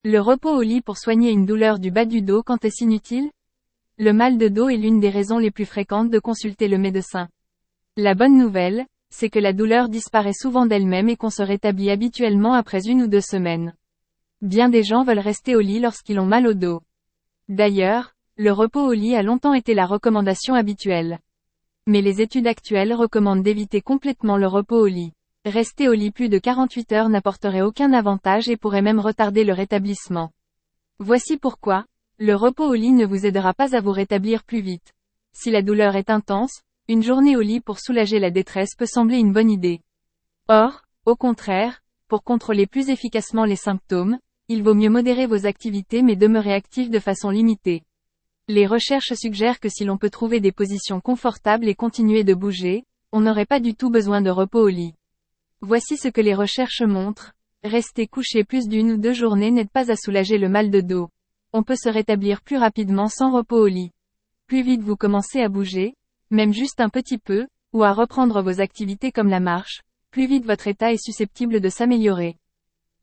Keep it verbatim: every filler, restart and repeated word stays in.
Le repos au lit pour soigner une douleur du bas du dos quand est-ce inutile? Le mal de dos est l'une des raisons les plus fréquentes de consulter le médecin. La bonne nouvelle, c'est que la douleur disparaît souvent d'elle-même et qu'on se rétablit habituellement après une ou deux semaines. Bien des gens veulent rester au lit lorsqu'ils ont mal au dos. D'ailleurs, le repos au lit a longtemps été la recommandation habituelle. Mais les études actuelles recommandent d'éviter complètement le repos au lit. Rester au lit plus de quarante-huit heures n'apporterait aucun avantage et pourrait même retarder le rétablissement. Voici pourquoi, le repos au lit ne vous aidera pas à vous rétablir plus vite. Si la douleur est intense, une journée au lit pour soulager la détresse peut sembler une bonne idée. Or, au contraire, pour contrôler plus efficacement les symptômes, il vaut mieux modérer vos activités mais demeurer actif de façon limitée. Les recherches suggèrent que si l'on peut trouver des positions confortables et continuer de bouger, on n'aurait pas du tout besoin de repos au lit. Voici ce que les recherches montrent. Rester couché plus d'une ou deux journées n'aide pas à soulager le mal de dos. On peut se rétablir plus rapidement sans repos au lit. Plus vite vous commencez à bouger, même juste un petit peu, ou à reprendre vos activités comme la marche, plus vite votre état est susceptible de s'améliorer.